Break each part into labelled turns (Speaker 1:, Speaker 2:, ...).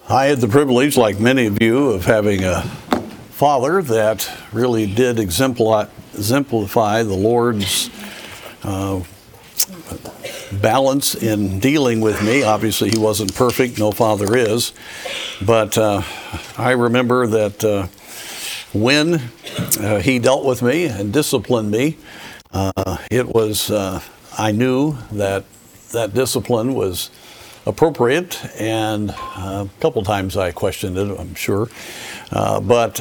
Speaker 1: I had the privilege, like many of you, of having a father that really did exemplify the Lord's balance in dealing with me. Obviously, he wasn't perfect, no father is, but I remember that when he dealt with me and disciplined me, I knew that discipline was appropriate, and a couple times I questioned it, I'm sure. But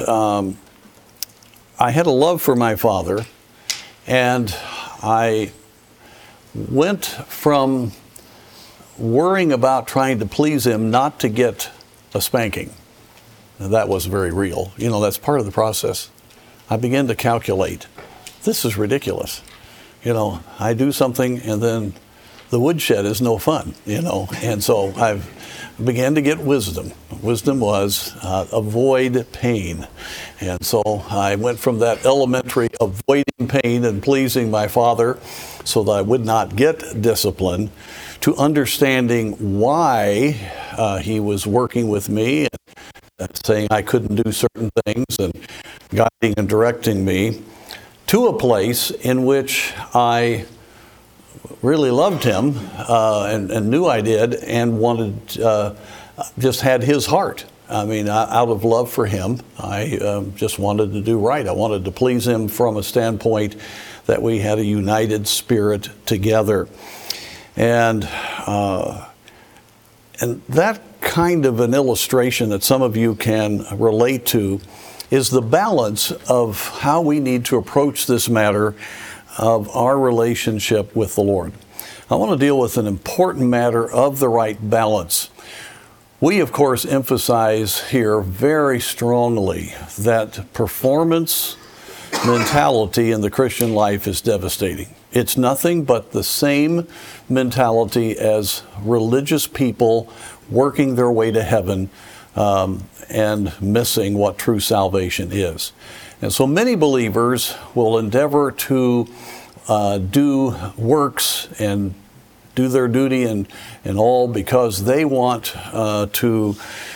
Speaker 1: I had a love for my father, and I went from worrying about trying to please him not to get a spanking. Now, that was very real. You know, that's part of the process. I began to calculate, this is ridiculous. You know, I do something and then the woodshed is no fun, you know. And so I began to get wisdom. Wisdom was avoid pain. And so I went from that elementary avoiding pain and pleasing my father so that I would not get discipline to understanding why he was working with me and saying I couldn't do certain things and guiding and directing me to a place in which I really loved him and knew I did, and wanted, just had his heart. I mean, out of love for him, I just wanted to do right. I wanted to please him from a standpoint that we had a united spirit together. And that kind of an illustration that some of you can relate to is the balance of how we need to approach this matter of our relationship with the Lord. I want to deal with an important matter of the right balance. We, of course, emphasize here very strongly that performance mentality in the Christian life is devastating. It's nothing but the same mentality as religious people working their way to heaven and missing what true salvation is. And so many believers will endeavor to do works and do their duty and all because they want to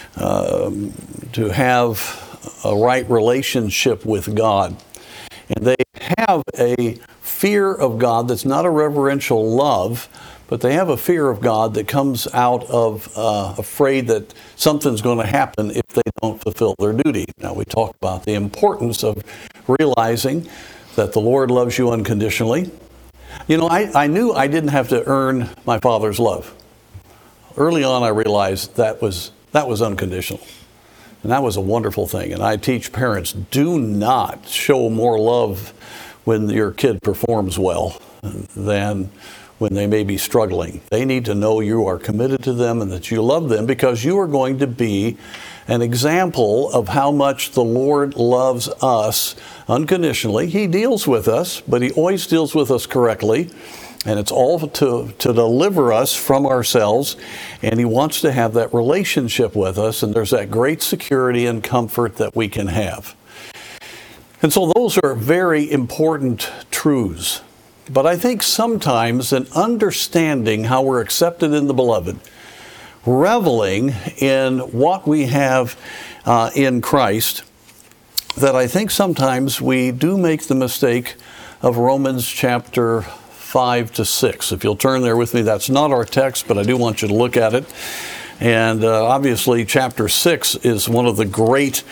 Speaker 1: have a right relationship with God. And they have a fear of God that's not a reverential love, but they have a fear of God that comes out of afraid that something's going to happen if they don't fulfill their duty. Now, we talk about the importance of realizing that the Lord loves you unconditionally. You know, I knew I didn't have to earn my Father's love. Early on, I realized that was unconditional. And that was a wonderful thing. And I teach parents, do not show more love when your kid performs well than when they may be struggling. They need to know you are committed to them and that you love them, because you are going to be an example of how much the Lord loves us unconditionally. He deals with us, but He always deals with us correctly. And it's all to deliver us from ourselves. And He wants to have that relationship with us. And there's that great security and comfort that we can have. And so those are very important truths. But I think sometimes in understanding how we're accepted in the Beloved, reveling in what we have in Christ, that I think sometimes we do make the mistake of Romans chapter 5 to 6. If you'll turn there with me, that's not our text, but I do want you to look at it. And obviously chapter 6 is one of the great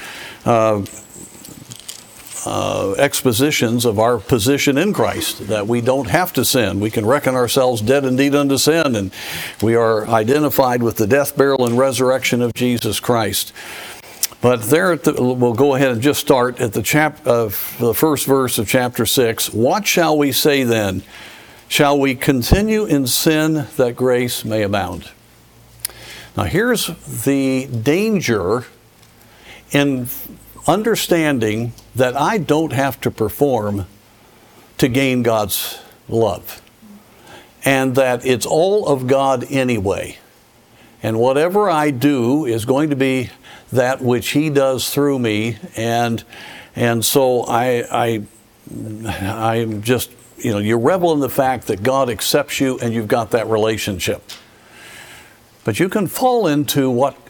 Speaker 1: expositions of our position in Christ, that we don't have to sin. We can reckon ourselves dead indeed unto sin, and we are identified with the death, burial, and resurrection of Jesus Christ. But there, we'll go ahead and just start at the first verse of chapter 6. What shall we say then? Shall we continue in sin that grace may abound? Now here's the danger in understanding that I don't have to perform to gain God's love, and that it's all of God anyway. And whatever I do is going to be that which He does through me, and so I'm just, you know, you revel in the fact that God accepts you and you've got that relationship. But you can fall into what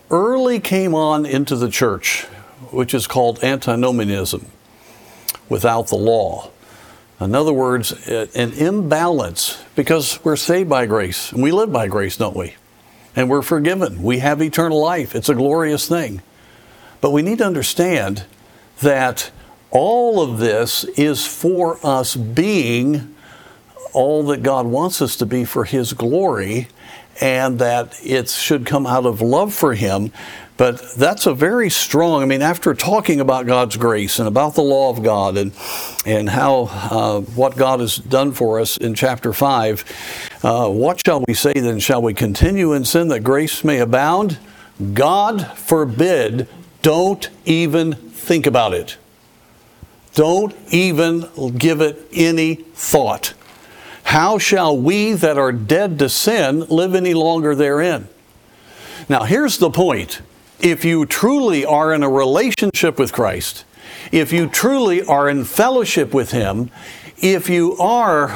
Speaker 1: early came on into the church, which is called antinomianism, without the law. In other words, an imbalance, because we're saved by grace, and we live by grace, don't we? And we're forgiven. We have eternal life. It's a glorious thing. But we need to understand that all of this is for us being all that God wants us to be for His glory, and that it should come out of love for Him. But that's a very strong, after talking about God's grace and about the law of God and how what God has done for us in chapter 5, what shall we say then? Shall we continue in sin that grace may abound? God forbid. Don't even think about it. Don't even give it any thought. How shall we that are dead to sin live any longer therein? Now, here's the point. If you truly are in a relationship with Christ, if you truly are in fellowship with Him, if you are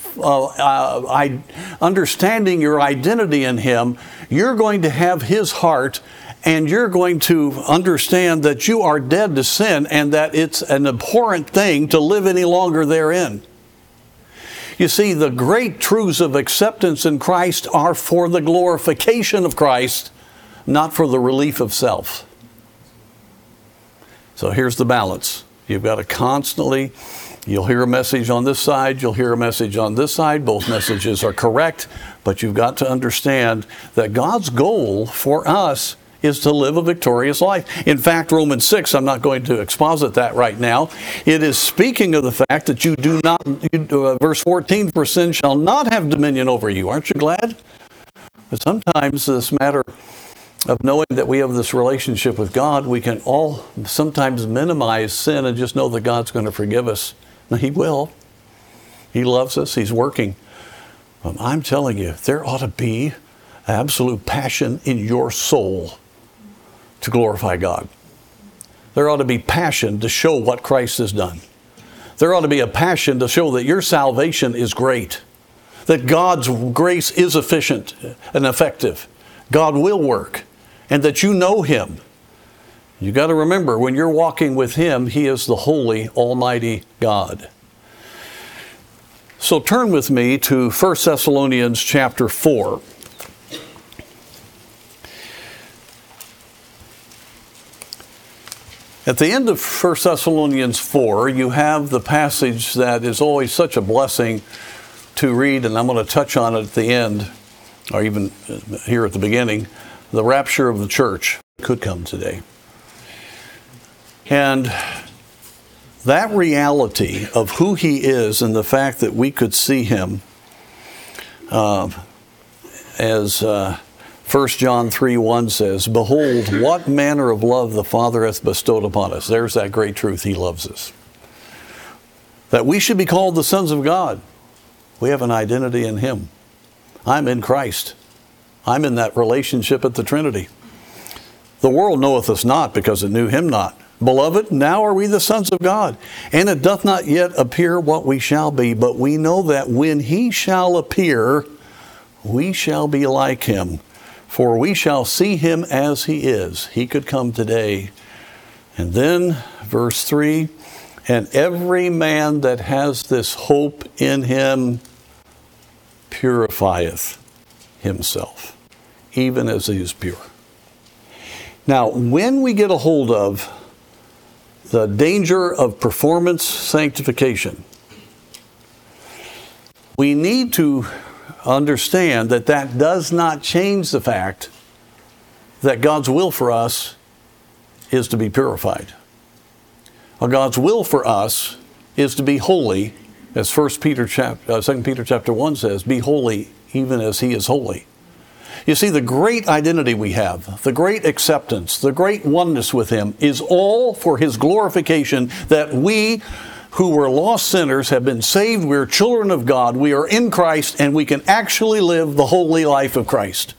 Speaker 1: understanding your identity in Him, you're going to have His heart, and you're going to understand that you are dead to sin and that it's an abhorrent thing to live any longer therein. You see, the great truths of acceptance in Christ are for the glorification of Christ, not for the relief of self. So here's the balance. You've got to constantly, you'll hear a message on this side, you'll hear a message on this side. Both messages are correct, but you've got to understand that God's goal for us is to live a victorious life. In fact, Romans 6, I'm not going to exposit that right now. It is speaking of the fact that you do not, verse 14, for sin shall not have dominion over you. Aren't you glad? But sometimes this matter of knowing that we have this relationship with God, we can all sometimes minimize sin and just know that God's going to forgive us. Now, He will. He loves us. He's working. I'm telling you, there ought to be absolute passion in your soul to glorify God. There ought to be passion to show what Christ has done. There ought to be a passion to show that your salvation is great, that God's grace is efficient and effective. God will work, and that you know Him. You got to remember, when you're walking with Him, He is the holy, almighty God. So turn with me to 1 Thessalonians chapter 4. At the end of 1 Thessalonians 4, you have the passage that is always such a blessing to read, and I'm going to touch on it at the end, or even here at the beginning. The rapture of the church could come today. And that reality of who He is and the fact that we could see Him as 1 John 3:1 says, behold, what manner of love the Father hath bestowed upon us. There's that great truth. He loves us. That we should be called the sons of God. We have an identity in Him. I'm in Christ. I'm in that relationship at the Trinity. The world knoweth us not, because it knew Him not. Beloved, now are we the sons of God, and it doth not yet appear what we shall be, but we know that when He shall appear, we shall be like Him, for we shall see Him as He is. He could come today. And then, verse 3, and every man that has this hope in Him purifieth himself, even as He is pure. Now, when we get a hold of the danger of performance sanctification, we need to understand that that does not change the fact that God's will for us is to be purified. God's will for us is to be holy, as 2 Peter chapter 1 says, be holy even as He is holy. You see, the great identity we have, the great acceptance, the great oneness with Him is all for His glorification, that we who were lost sinners have been saved. We're children of God. We are in Christ, and we can actually live the holy life of Christ.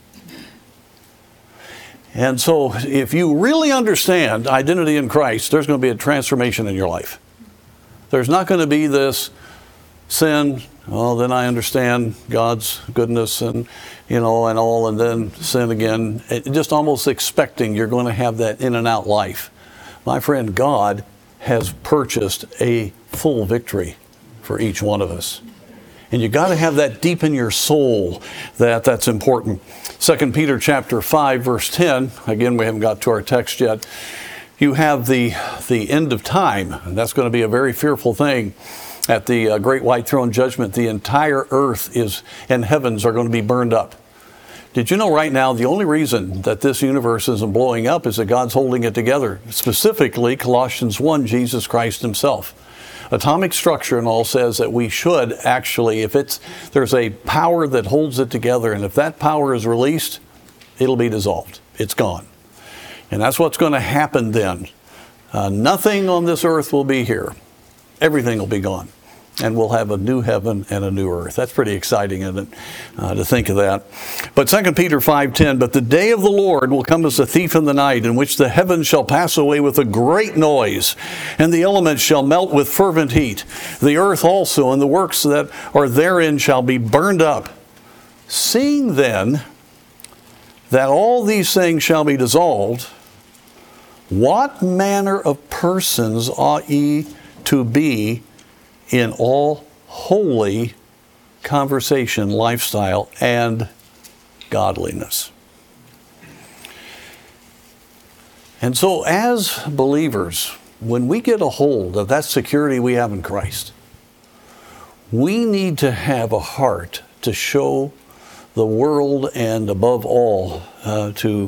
Speaker 1: And so if you really understand identity in Christ, there's going to be a transformation in your life. There's not going to be this sin, well, then I understand God's goodness and and all, and then sin again, just almost expecting you're going to have that in and out life. My friend, God has purchased a full victory for each one of us. And you got to have that deep in your soul that's important. 2 Peter chapter 5, verse 10, again, we haven't got to our text yet. You have the end of time, and that's going to be a very fearful thing. At the great white throne judgment, the entire earth and heavens are going to be burned up. Did you know right now the only reason that this universe isn't blowing up is that God's holding it together? Specifically, Colossians 1, Jesus Christ himself. Atomic structure and all says that we should actually, there's a power that holds it together, and if that power is released, it'll be dissolved. It's gone. And that's what's going to happen then. Nothing on this earth will be here. Everything will be gone. And we'll have a new heaven and a new earth. That's pretty exciting, isn't it, to think of that. But 2 Peter 5:10, but the day of the Lord will come as a thief in the night, in which the heavens shall pass away with a great noise, and the elements shall melt with fervent heat. The earth also and the works that are therein shall be burned up. Seeing then that all these things shall be dissolved, what manner of persons ought ye to be in all holy conversation, lifestyle, and godliness? And so as believers, when we get a hold of that security we have in Christ, we need to have a heart to show the world, and above all, to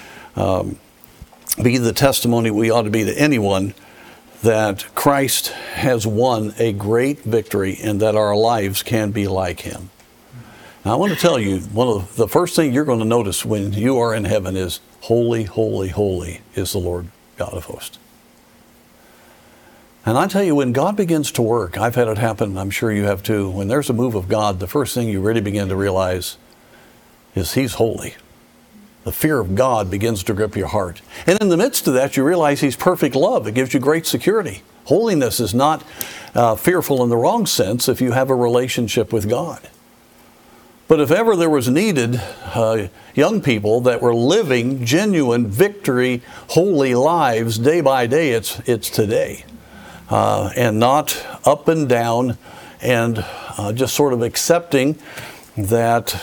Speaker 1: be the testimony we ought to be to anyone, that Christ has won a great victory and that our lives can be like him. Now, I want to tell you, one of the first thing you're going to notice when you are in heaven is, holy, holy, holy is the Lord God of hosts. And I tell you, when God begins to work, I've had it happen, I'm sure you have too, when there's a move of God, the first thing you really begin to realize is he's holy. The fear of God begins to grip your heart. And in the midst of that, you realize he's perfect love. It gives you great security. Holiness is not fearful in the wrong sense if you have a relationship with God. But if ever there was needed young people that were living genuine victory, holy lives day by day, it's today. And not up and down and just sort of accepting that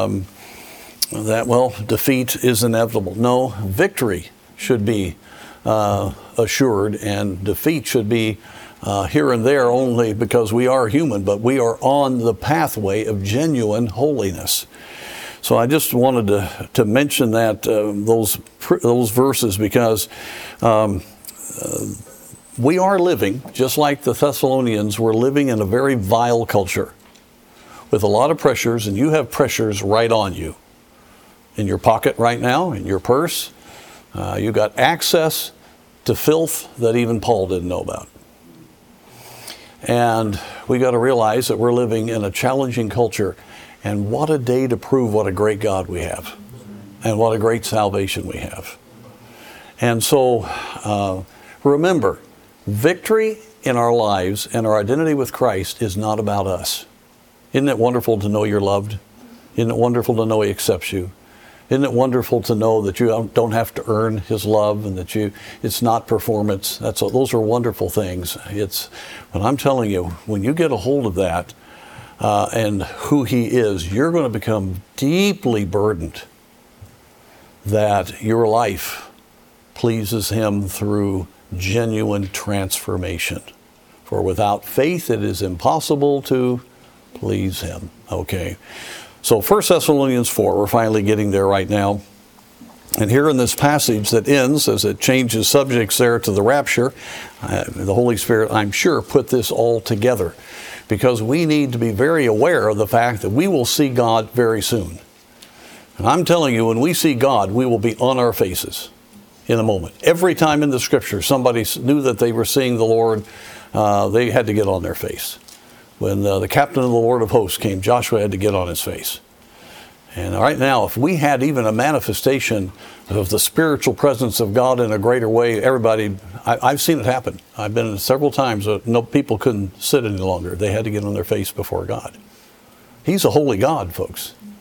Speaker 1: defeat is inevitable. No, victory should be assured, and defeat should be here and there only because we are human, but we are on the pathway of genuine holiness. So I just wanted to mention that those verses because we are living, just like the Thessalonians were living in a very vile culture with a lot of pressures, and you have pressures right on you. In your pocket right now, in your purse. You've got access to filth that even Paul didn't know about. And we got to realize that we're living in a challenging culture. And what a day to prove what a great God we have. And what a great salvation we have. And so remember, victory in our lives and our identity with Christ is not about us. Isn't it wonderful to know you're loved? Isn't it wonderful to know he accepts you? Isn't it wonderful to know that you don't have to earn his love and that it's not performance? Those are wonderful things. But I'm telling you, when you get a hold of that and who he is, you're going to become deeply burdened that your life pleases him through genuine transformation. For without faith, it is impossible to please him. Okay. So 1 Thessalonians 4, we're finally getting there right now. And here in this passage that ends, as it changes subjects there to the rapture, the Holy Spirit, I'm sure, put this all together because we need to be very aware of the fact that we will see God very soon. And I'm telling you, when we see God, we will be on our faces in a moment. Every time in the Scripture somebody knew that they were seeing the Lord, they had to get on their face. When the captain of the Lord of hosts came, Joshua had to get on his face. And right now, if we had even a manifestation of the spiritual presence of God in a greater way, I've seen it happen. I've been several times, no people couldn't sit any longer. They had to get on their face before God. He's a holy God, folks.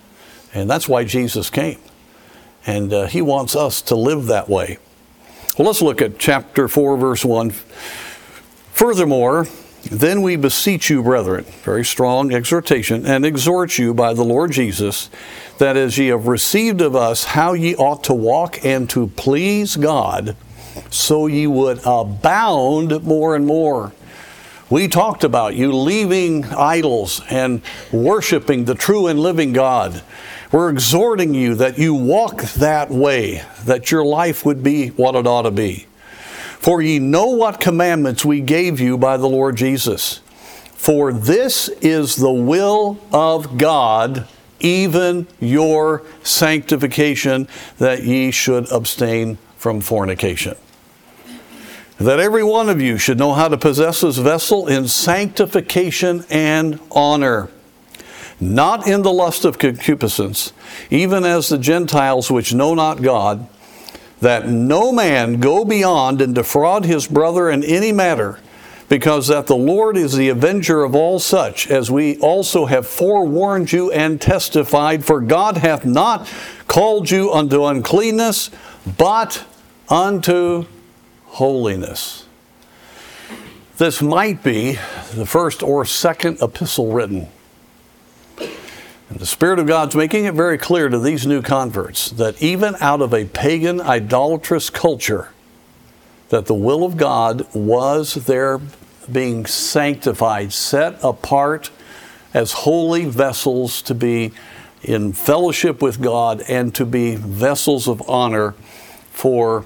Speaker 1: And that's why Jesus came. And he wants us to live that way. Well, let's look at chapter 4, verse 1. Furthermore, then we beseech you, brethren, very strong exhortation, and exhort you by the Lord Jesus, that as ye have received of us how ye ought to walk and to please God, so ye would abound more and more. We talked about you leaving idols and worshiping the true and living God. We're exhorting you that you walk that way, that your life would be what it ought to be. For ye know what commandments we gave you by the Lord Jesus. For this is the will of God, even your sanctification, that ye should abstain from fornication. That every one of you should know how to possess his vessel in sanctification and honor, not in the lust of concupiscence, even as the Gentiles which know not God, that no man go beyond and defraud his brother in any matter, because that the Lord is the avenger of all such, as we also have forewarned you and testified. For God hath not called you unto uncleanness, but unto holiness. This might be the first or second epistle written. And the Spirit of God's making it very clear to these new converts that even out of a pagan, idolatrous culture, that the will of God was their being sanctified, set apart as holy vessels to be in fellowship with God and to be vessels of honor for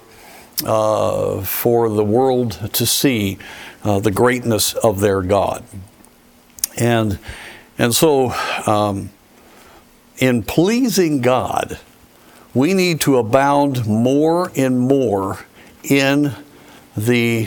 Speaker 1: the world to see the greatness of their God. And so in pleasing God, we need to abound more and more in the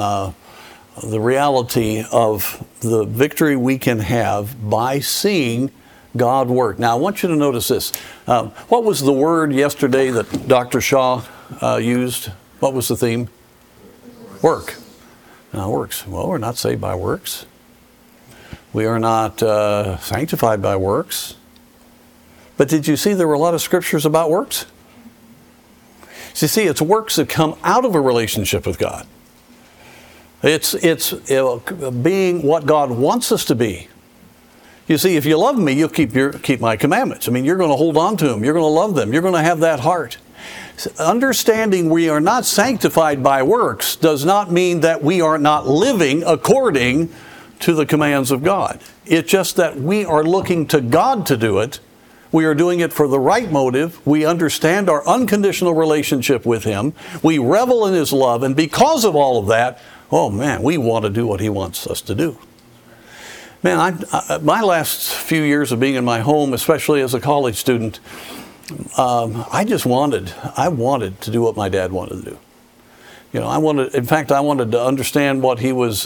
Speaker 1: reality of the victory we can have by seeing God work. Now, I want you to notice this. What was the word yesterday that Dr. Shaw used? What was the theme? Work. Now, works. Well, we're not saved by works. We are not sanctified by works. But did you see there were a lot of scriptures about works? So you see, it's works that come out of a relationship with God. It's being what God wants us to be. You see, if you love me, you'll keep my commandments. I mean, you're going to hold on to them. You're going to love them. You're going to have that heart. Understanding we are not sanctified by works does not mean that we are not living according to the commands of God. It's just that we are looking to God to do it. We are doing it for the right motive. We understand our unconditional relationship with Him. We revel in His love. And because of all of that, oh man, we want to do what He wants us to do. Man, my last few years of being in my home, especially as a college student, I wanted to do what my dad wanted to do. You know, I wanted to understand what he was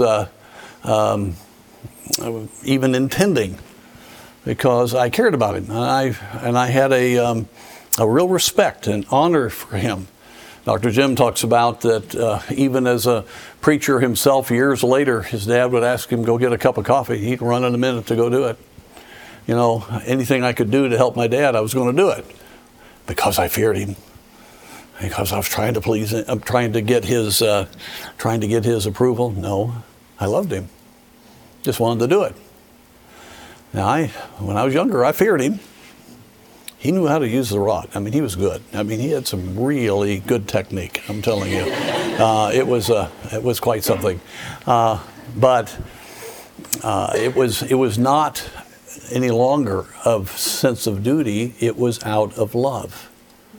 Speaker 1: even intending, because I cared about him, and I had a real respect and honor for him. Dr. Jim talks about that even as a preacher himself, years later, his dad would ask him, go get a cup of coffee. He'd run in a minute to go do it. You know, anything I could do to help my dad, I was going to do it, because I feared him, because I was trying to please him. I'm trying to get his approval. No, I loved him. Just wanted to do it. Now, when I was younger, I feared him. He knew how to use the rod. I mean, he was good. I mean, he had some really good technique, I'm telling you. It was quite something. But it was not any longer of sense of duty. It was out of love.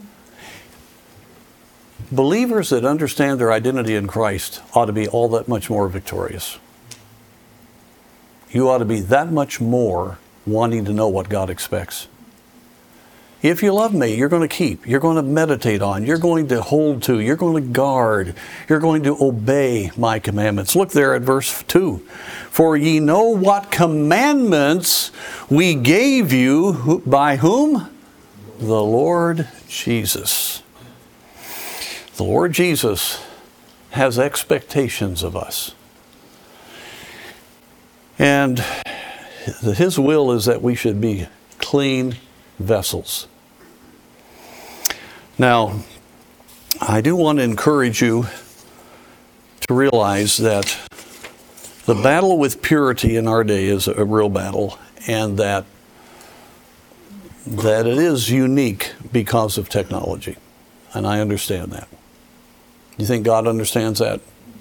Speaker 1: Believers that understand their identity in Christ ought to be all that much more victorious. You ought to be that much more wanting to know what God expects. If you love me, you're going to keep, you're going to meditate on, you're going to hold to, you're going to guard, you're going to obey my commandments. Look there at verse 2. For ye know what commandments we gave you, by whom? The Lord Jesus. The Lord Jesus has expectations of us. And His will is that we should be clean vessels. Now, I do want to encourage you to realize that the battle with purity in our day is a real battle, and that it is unique because of technology. And I understand that. You think God understands that?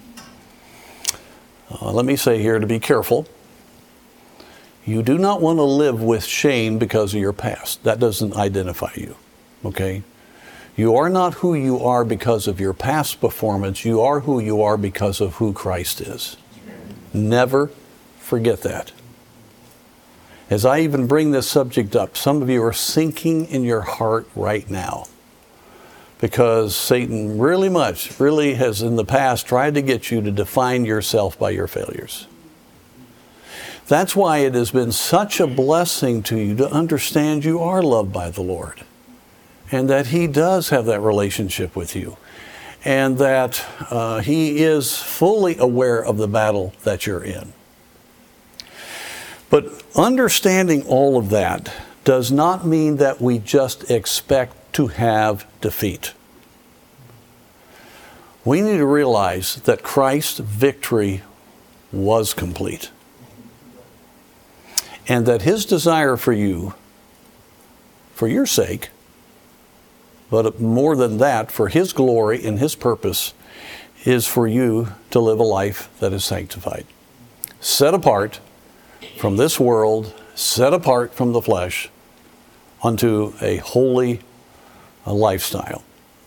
Speaker 1: Let me say here to be careful. You do not want to live with shame because of your past. That doesn't identify you, okay? You are not who you are because of your past performance. You are who you are because of who Christ is. Never forget that. As I even bring this subject up, some of you are sinking in your heart right now because Satan really has in the past tried to get you to define yourself by your failures. That's why it has been such a blessing to you to understand you are loved by the Lord and that He does have that relationship with you and that He is fully aware of the battle that you're in. But understanding all of that does not mean that we just expect to have defeat. We need to realize that Christ's victory was complete. And that His desire for you, for your sake, but more than that, for His glory and His purpose, is for you to live a life that is sanctified. Set apart from this world, set apart from the flesh, unto a holy lifestyle.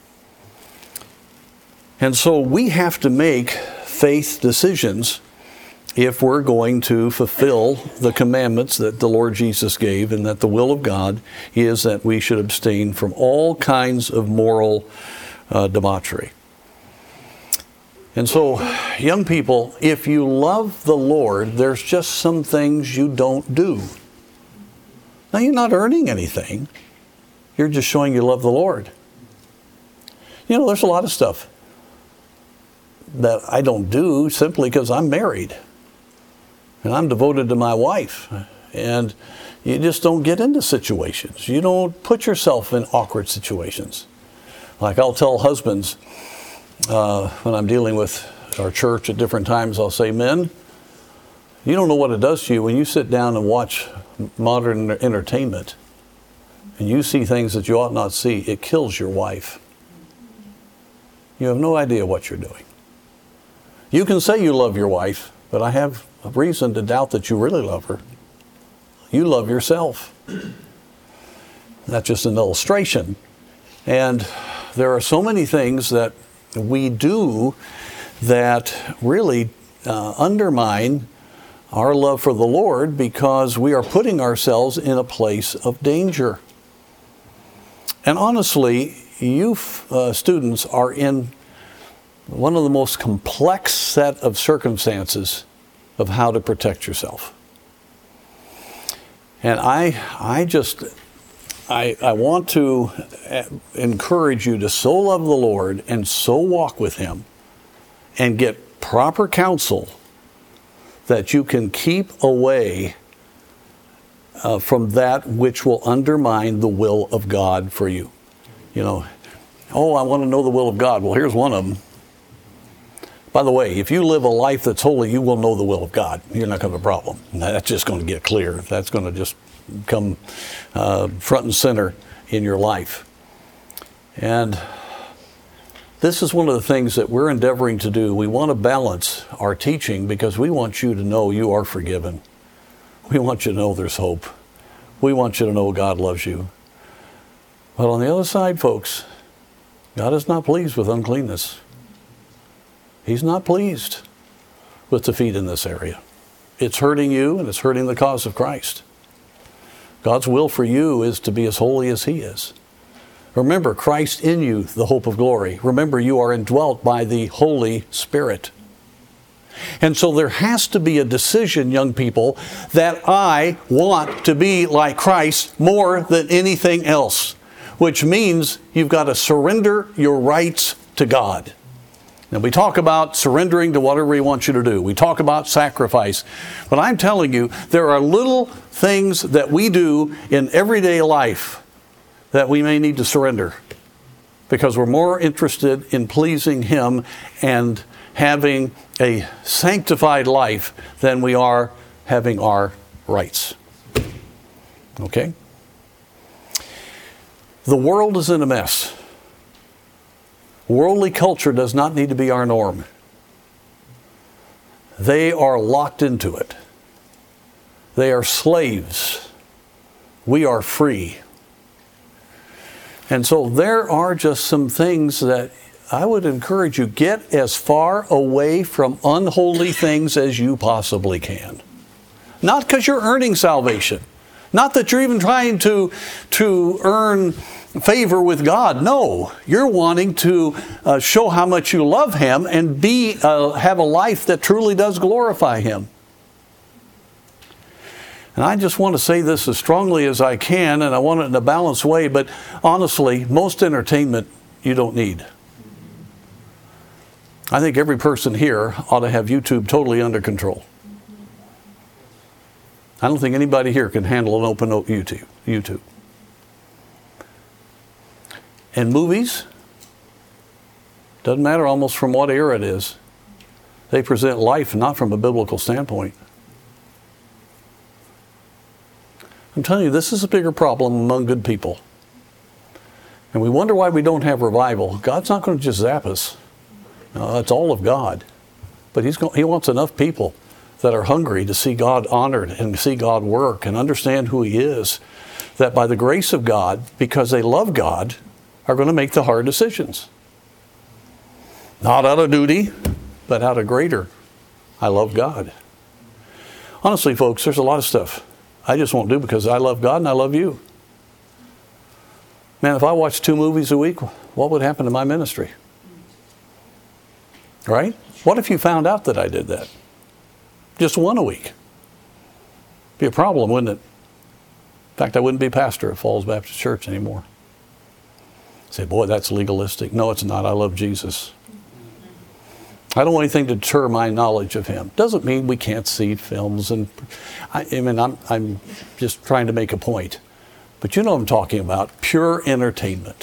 Speaker 1: And so we have to make faith decisions if we're going to fulfill the commandments that the Lord Jesus gave, and that the will of God is that we should abstain from all kinds of moral debauchery. And so, young people, if you love the Lord, there's just some things you don't do. Now, you're not earning anything. You're just showing you love the Lord. You know, there's a lot of stuff that I don't do simply because I'm married. And I'm devoted to my wife. And you just don't get into situations. You don't put yourself in awkward situations. Like I'll tell husbands when I'm dealing with our church at different times, I'll say, men, you don't know what it does to you when you sit down and watch modern entertainment and you see things that you ought not see. It kills your wife. You have no idea what you're doing. You can say you love your wife, but I have a reason to doubt that you really love her. You love yourself. That's just an illustration. And there are so many things that we do that really undermine our love for the Lord because we are putting ourselves in a place of danger. And honestly, you students are in one of the most complex set of circumstances of how to protect yourself. And I want to encourage you to so love the Lord and so walk with Him and get proper counsel that you can keep away from that which will undermine the will of God for you. You know, oh, I want to know the will of God. Well, here's one of them. By the way, if you live a life that's holy, you will know the will of God. You're not going to have a problem. That's just going to get clear. That's going to just come front and center in your life. And this is one of the things that we're endeavoring to do. We want to balance our teaching because we want you to know you are forgiven. We want you to know there's hope. We want you to know God loves you. But on the other side, folks, God is not pleased with uncleanness. He's not pleased with defeat in this area. It's hurting you and it's hurting the cause of Christ. God's will for you is to be as holy as He is. Remember, Christ in you, the hope of glory. Remember, you are indwelt by the Holy Spirit. And so there has to be a decision, young people, that I want to be like Christ more than anything else, which means you've got to surrender your rights to God. Now, we talk about surrendering to whatever He wants you to do. We talk about sacrifice. But I'm telling you, there are little things that we do in everyday life that we may need to surrender, because we're more interested in pleasing Him and having a sanctified life than we are having our rights. Okay? The world is in a mess. Worldly culture does not need to be our norm. They are locked into it. They are slaves. We are free. And so there are just some things that I would encourage you, get as far away from unholy things as you possibly can. Not because you're earning salvation. Not that you're even trying to earn favor with God. No, you're wanting to show how much you love Him and have a life that truly does glorify Him. And I just want to say this as strongly as I can, and I want it in a balanced way, but honestly, most entertainment you don't need. I think every person here ought to have YouTube totally under control. I don't think anybody here can handle an open YouTube. And movies, doesn't matter almost from what era it is, they present life not from a biblical standpoint. I'm telling you, this is a bigger problem among good people. And we wonder why we don't have revival. God's not going to just zap us. No, that's all of God. But He wants enough people that are hungry to see God honored and see God work and understand who He is, that by the grace of God, because they love God, are going to make the hard decisions. Not out of duty, but out of greater, I love God. Honestly, folks, there's a lot of stuff I just won't do because I love God and I love you. Man, if I watched 2 movies a week, what would happen to my ministry? Right? What if you found out that I did that? Just 1 a week. Be a problem, wouldn't it? In fact, I wouldn't be pastor at Falls Baptist Church anymore. Say, boy, that's legalistic. No, it's not. I love Jesus. I don't want anything to deter my knowledge of Him. Doesn't mean we can't see films, and I'm just trying to make a point. But you know what I'm talking about, pure entertainment.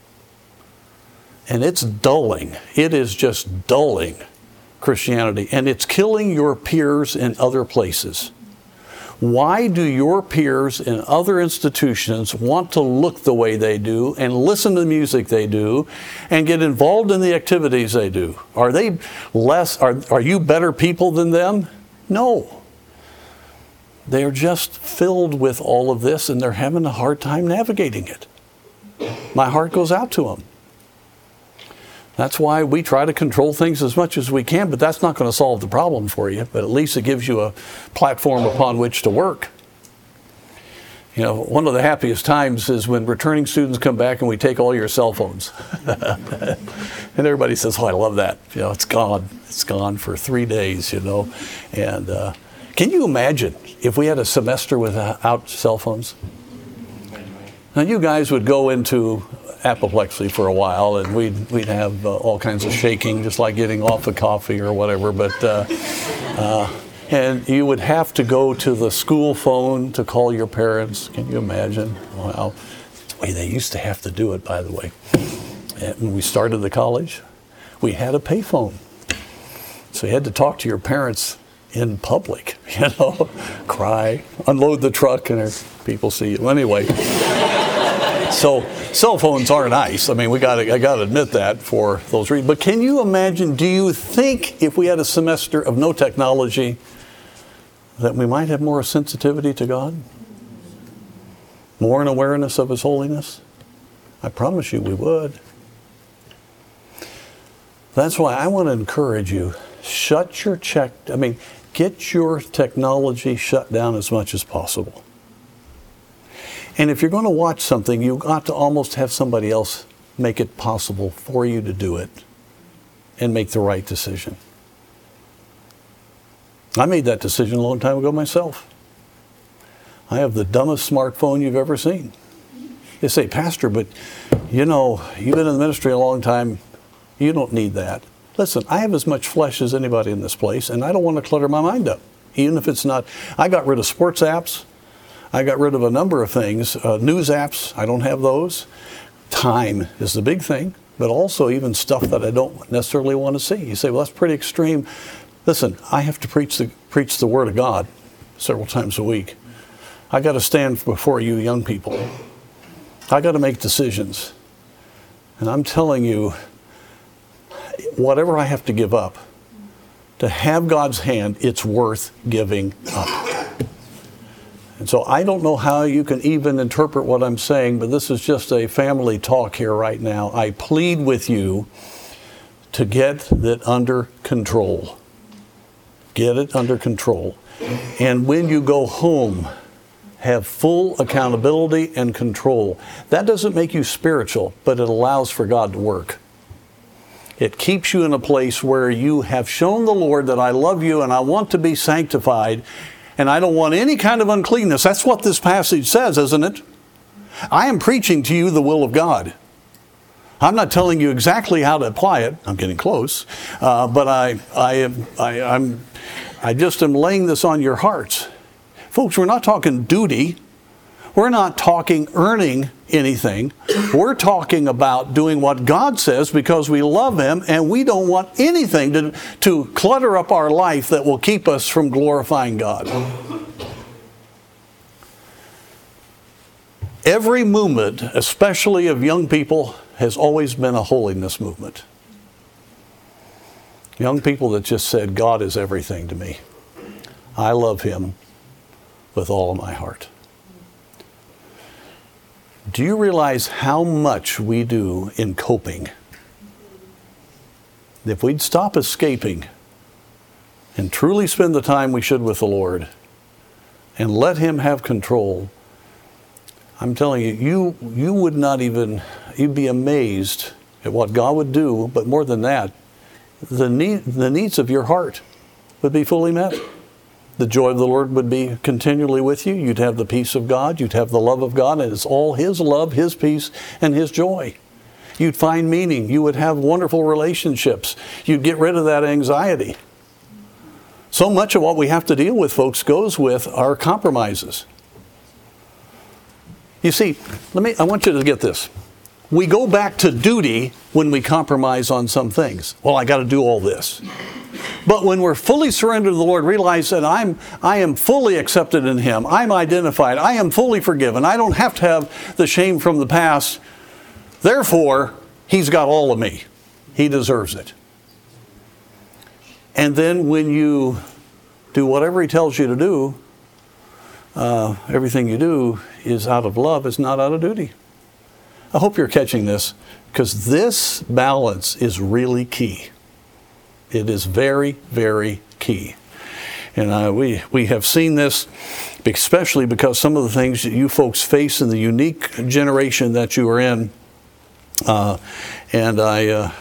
Speaker 1: And it's dulling. It is just dulling Christianity, and it's killing your peers in other places. Why do your peers in other institutions want to look the way they do and listen to the music they do and get involved in the activities they do? Are they less, are you better people than them? No. They're just filled with all of this and they're having a hard time navigating it. My heart goes out to them. That's why we try to control things as much as we can, but that's not going to solve the problem for you. But at least it gives you a platform upon which to work. You know, one of the happiest times is when returning students come back and we take all your cell phones. And everybody says, oh, I love that. You know, it's gone. It's gone for 3 days, you know. And can you imagine if we had a semester without cell phones? Now, you guys would go into apoplexy for a while, and we'd have all kinds of shaking, just like getting off a coffee or whatever. But and you would have to go to the school phone to call your parents. Can you imagine? Wow, that's the way they used to have to do it, by the way. And when we started the college, we had a payphone, so you had to talk to your parents in public. You know, cry, unload the truck, and people see you anyway. So cell phones are nice. I mean, I got to admit that for those reasons. But can you imagine, do you think if we had a semester of no technology that we might have more sensitivity to God? More an awareness of His holiness? I promise you we would. That's why I want to encourage you, get your technology shut down as much as possible. And if you're going to watch something, you've got to almost have somebody else make it possible for you to do it and make the right decision. I made that decision a long time ago myself. I have the dumbest smartphone you've ever seen. They say, Pastor, but you know, you've been in the ministry a long time. You don't need that. Listen, I have as much flesh as anybody in this place, and I don't want to clutter my mind up, even if it's not. I got rid of sports apps. I got rid of a number of things. News apps, I don't have those. Time is the big thing, but also even stuff that I don't necessarily want to see. You say, well, that's pretty extreme. Listen, I have to preach the Word of God several times a week. I got to stand before you young people. I got to make decisions. And I'm telling you, whatever I have to give up to have God's hand, it's worth giving up. And so I don't know how you can even interpret what I'm saying, but this is just a family talk here right now. I plead with you to get that under control. Get it under control. And when you go home, have full accountability and control. That doesn't make you spiritual, but it allows for God to work. It keeps you in a place where you have shown the Lord that I love you and I want to be sanctified, and I don't want any kind of uncleanness. That's what this passage says, isn't it? I am preaching to you the will of God. I'm not telling you exactly how to apply it. I'm getting close, but I just am laying this on your hearts. Folks, we're not talking duty. We're not talking earning anything. We're talking about doing what God says because we love Him, and we don't want anything to clutter up our life that will keep us from glorifying God. Every movement, especially of young people, has always been a holiness movement. Young people that just said, God is everything to me. I love Him with all of my heart. Do you realize how much we do in coping? If we'd stop escaping and truly spend the time we should with the Lord and let Him have control, I'm telling you, you would not even, you'd be amazed at what God would do, but more than that, the needs of your heart would be fully met. The joy of the Lord would be continually with you. You'd have the peace of God. You'd have the love of God. And it's all His love, His peace, and His joy. You'd find meaning. You would have wonderful relationships. You'd get rid of that anxiety. So much of what we have to deal with, folks, goes with our compromises. You see, I want you to get this. We go back to duty when we compromise on some things. Well, I got to do all this. But when we're fully surrendered to the Lord, realize that I am fully accepted in Him. I'm identified. I am fully forgiven. I don't have to have the shame from the past. Therefore, He's got all of me. He deserves it. And then when you do whatever He tells you to do, everything you do is out of love. It's not out of duty. I hope you're catching this, because this balance is really key. It is very, very key. And we have seen this, especially because some of the things that you folks face in the unique generation that you are in. And I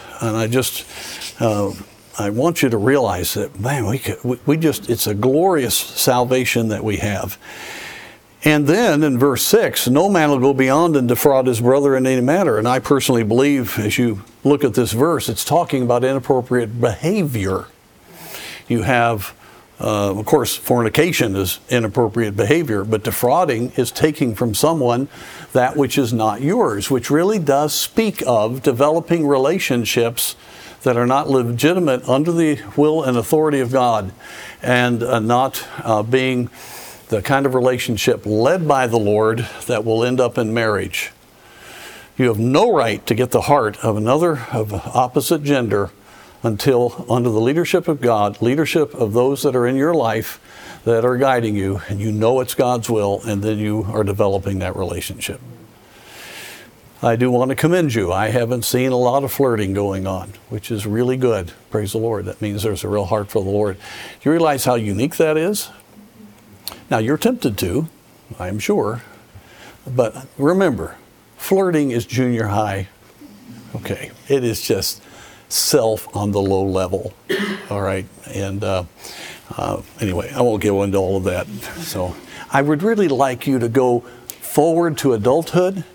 Speaker 1: want you to realize that, man, it's a glorious salvation that we have. And then in verse 6, no man will go beyond and defraud his brother in any matter. And I personally believe, as you look at this verse, it's talking about inappropriate behavior. You have, of course, fornication is inappropriate behavior, but defrauding is taking from someone that which is not yours, which really does speak of developing relationships that are not legitimate under the will and authority of God, and not being the kind of relationship led by the Lord that will end up in marriage. You have no right to get the heart of another of opposite gender until under the leadership of God, leadership of those that are in your life that are guiding you, and you know it's God's will, and then you are developing that relationship. I do want to commend you. I haven't seen a lot of flirting going on, which is really good. Praise the Lord. That means there's a real heart for the Lord. Do you realize how unique that is? Now, you're tempted to, I'm sure, but remember, flirting is junior high. Okay, it is just self on the low level, all right? And anyway, I won't go into all of that. So I would really like you to go forward to adulthood,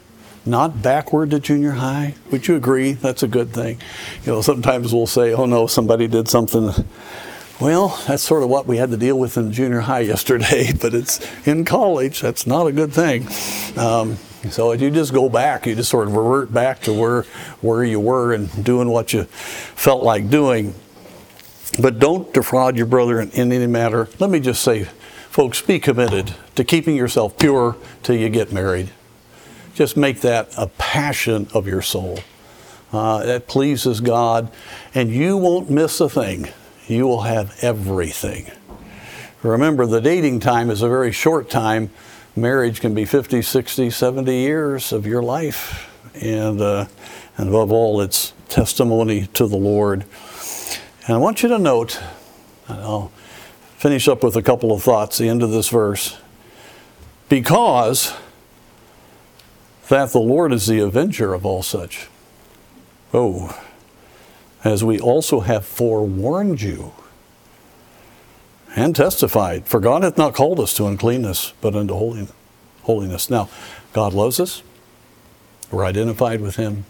Speaker 1: not backward to junior high. Would you agree? That's a good thing. Sometimes we'll say, oh no, somebody did something. Well, that's sort of what we had to deal with in junior high yesterday, but it's in college. That's not a good thing. So you just go back. You just sort of revert back to where you were and doing what you felt like doing. But don't defraud your brother in any matter. Let me just say, folks, be committed to keeping yourself pure till you get married. Just make that a passion of your soul. That pleases God, and you won't miss a thing. You will have everything. Remember, the dating time is a very short time. Marriage can be 50, 60, 70 years of your life. And above all, it's testimony to the Lord. And I want you to note, and I'll finish up with a couple of thoughts, the end of this verse. Because that the Lord is the avenger of all such. Oh, as we also have forewarned you and testified, for God hath not called us to uncleanness, but unto holiness. Now, God loves us. We're identified with Him.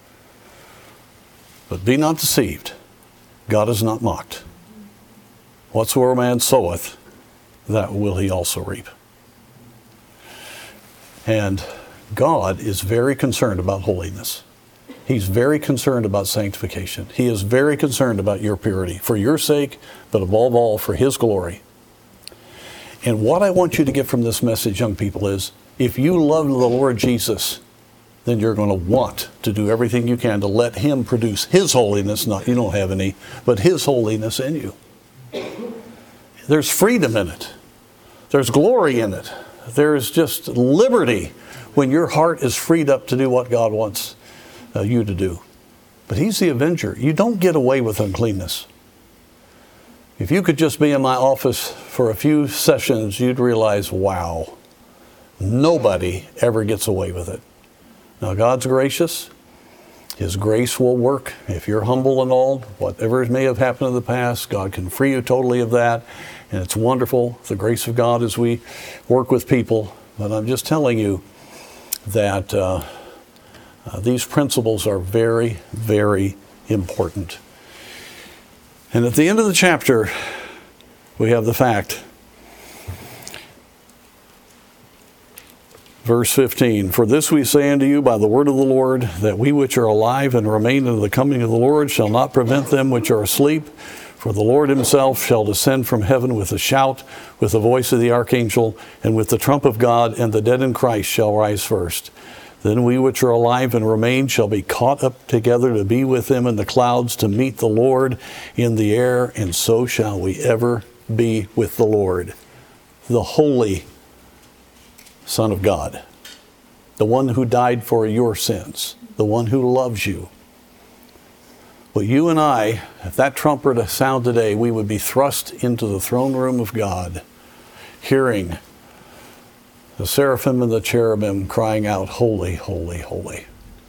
Speaker 1: But be not deceived. God is not mocked. Whatsoever man soweth, that will he also reap. And God is very concerned about holiness. He's very concerned about sanctification. He is very concerned about your purity, for your sake, but above all, for His glory. And what I want you to get from this message, young people, is if you love the Lord Jesus, then you're going to want to do everything you can to let Him produce His holiness. Not you don't have any, but His holiness in you. There's freedom in it. There's glory in it. There's just liberty when your heart is freed up to do what God wants you to do. But He's the avenger. You don't get away with uncleanness. If you could just be in my office for a few sessions, you'd realize, wow, nobody ever gets away with it. Now, God's gracious. His grace will work. If you're humble and all, whatever may have happened in the past, God can free you totally of that. And it's wonderful, the grace of God as we work with people. But I'm just telling you that these principles are very, very important. And at the end of the chapter, we have the fact. Verse 15, for this we say unto you by the word of the Lord, that we which are alive and remain unto the coming of the Lord shall not prevent them which are asleep. For the Lord Himself shall descend from heaven with a shout, with the voice of the archangel, and with the trump of God, and the dead in Christ shall rise first. Then we which are alive and remain shall be caught up together to be with them in the clouds to meet the Lord in the air, and so shall we ever be with the Lord, the Holy Son of God, the one who died for your sins, the one who loves you. But you and I, if that trump were to sound today, we would be thrust into the throne room of God, hearing the seraphim and the cherubim crying out, holy, holy, holy.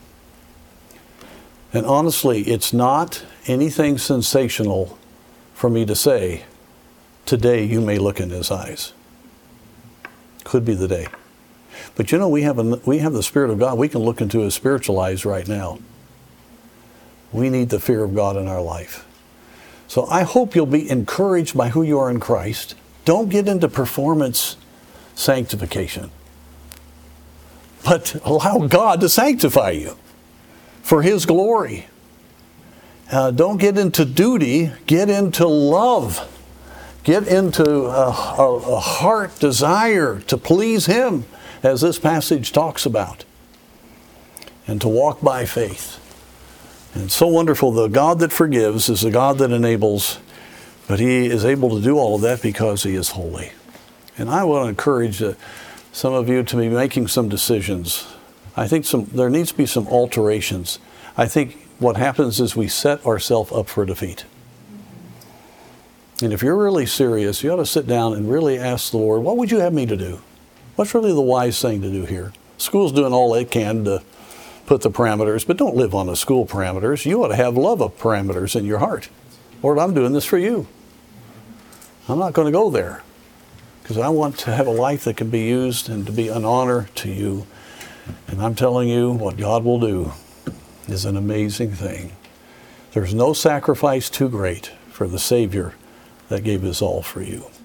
Speaker 1: And honestly, it's not anything sensational for me to say, today you may look in His eyes. Could be the day. But we have the Spirit of God. We can look into His spiritual eyes right now. We need the fear of God in our life. So I hope you'll be encouraged by who you are in Christ. Don't get into performance sanctification, but allow God to sanctify you for His glory. Don't get into duty, get into love. Get into a heart desire to please Him, as this passage talks about, and to walk by faith. And it's so wonderful. The God that forgives is the God that enables, but He is able to do all of that because He is holy. And I want to encourage some of you to be making some decisions. I think there needs to be some alterations. I think what happens is we set ourselves up for defeat. And if you're really serious, you ought to sit down and really ask the Lord, what would you have me to do? What's really the wise thing to do here? School's doing all it can to put the parameters, but don't live on the school parameters. You ought to have love of parameters in your heart. Lord, I'm doing this for you. I'm not going to go there because I want to have a life that can be used and to be an honor to you. And I'm telling you, what God will do is an amazing thing. There's no sacrifice too great for the Savior that gave his all for you.